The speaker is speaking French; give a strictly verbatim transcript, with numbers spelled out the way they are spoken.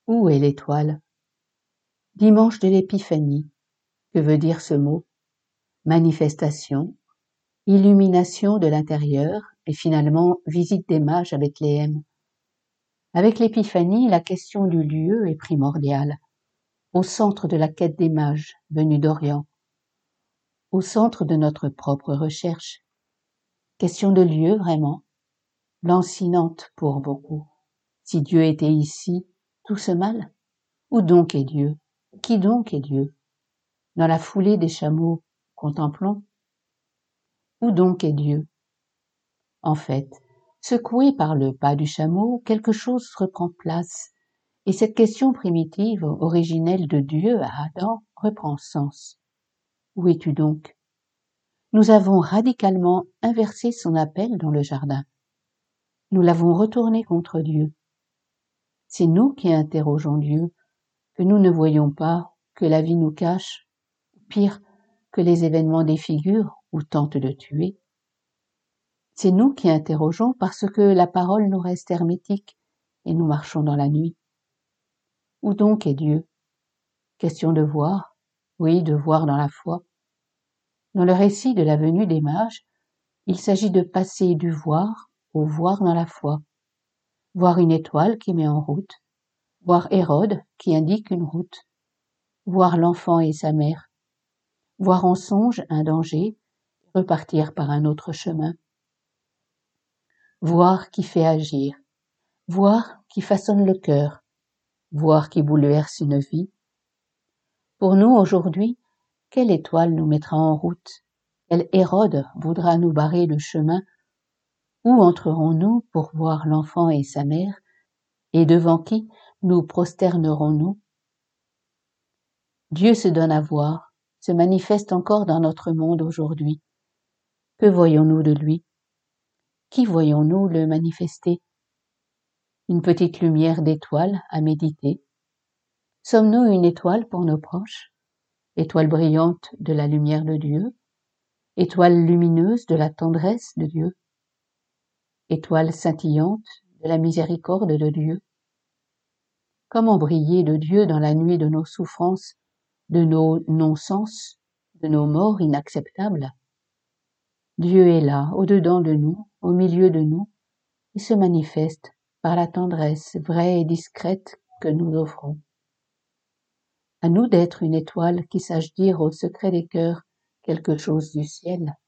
Où est l'étoile? Dimanche de l'Épiphanie. Que veut dire ce mot? Manifestation, illumination de l'intérieur et finalement visite des mages à Bethléem. Avec l'Épiphanie, la question du lieu est primordiale, au centre de la quête des mages venus d'Orient, au centre de notre propre recherche. Question de lieu vraiment, lancinante pour beaucoup. Si Dieu était ici, tout se mal? Où donc est Dieu? Qui donc est Dieu? Dans la foulée des chameaux, contemplons. Où donc est Dieu? En fait, secoué par le pas du chameau, quelque chose reprend place, et cette question primitive, originelle de Dieu à Adam, reprend sens. Où es-tu donc? Nous avons radicalement inversé son appel dans le jardin. Nous l'avons retourné contre Dieu. C'est nous qui interrogeons Dieu, que nous ne voyons pas, que la vie nous cache, pire, que les événements défigurent ou tentent de tuer. C'est nous qui interrogeons parce que la parole nous reste hermétique et nous marchons dans la nuit. Où donc est Dieu? Question de voir, oui, de voir dans la foi. Dans le récit de la venue des mages, il s'agit de passer du voir au voir dans la foi. Voir une étoile qui met en route, voir Hérode qui indique une route, voir l'enfant et sa mère, voir en songe un danger, repartir par un autre chemin. Voir qui fait agir, voir qui façonne le cœur, voir qui bouleverse une vie. Pour nous, aujourd'hui, quelle étoile nous mettra en route? Quel Hérode voudra nous barrer le chemin? Où entrerons-nous pour voir l'enfant et sa mère? Et devant qui nous prosternerons-nous? Dieu se donne à voir, se manifeste encore dans notre monde aujourd'hui. Que voyons-nous de lui? Qui voyons-nous le manifester? Une petite lumière d'étoile à méditer. Sommes-nous une étoile pour nos proches? Étoile brillante de la lumière de Dieu? Étoile lumineuse de la tendresse de Dieu? Étoile scintillante de la miséricorde de Dieu? Comment briller de Dieu dans la nuit de nos souffrances, de nos non-sens, de nos morts inacceptables? Dieu est là, au-dedans de nous, au milieu de nous, et se manifeste par la tendresse vraie et discrète que nous offrons. À nous d'être une étoile qui sache dire au secret des cœurs quelque chose du ciel.